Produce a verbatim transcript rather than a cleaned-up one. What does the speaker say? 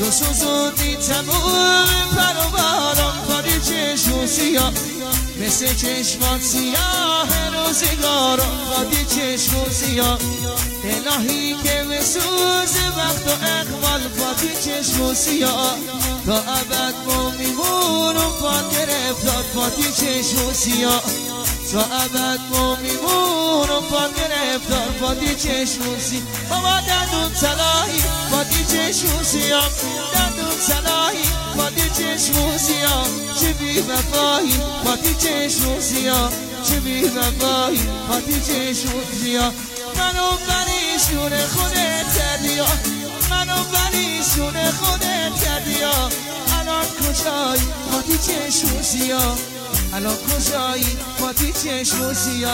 تو سوزوندی تموم پر و بالم فادی چشم سیاه مثل چشمات سیاه روزگارم فادی چشم سیاه الهی که بسوز وقت و اقبال فادی چشم سیاه تا ابد ما میمونم پاد گرفتار فادی چشم سیاه تا ابد ما میمونم پاد گرفتار فادی چشم سیاه بابا دندون صلاحی فادی چشم سیاه دندون صلاحی فادی چشم سیاه چه بی وفایی فادی چشم سیاه چه بی وفایی فادی چشم سیاه منو بریشون خودت کردی منو بریشون خودت کردی الان کجایی فادی چشم سیاه الان کجایی فادی چشم سیاه